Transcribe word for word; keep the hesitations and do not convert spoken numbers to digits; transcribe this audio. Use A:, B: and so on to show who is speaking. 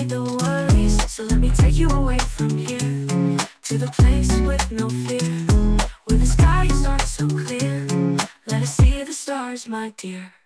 A: away the worries. So let me take you away from here, to the place with no fear, where the skies aren't so clear. Let us see the stars, my dear.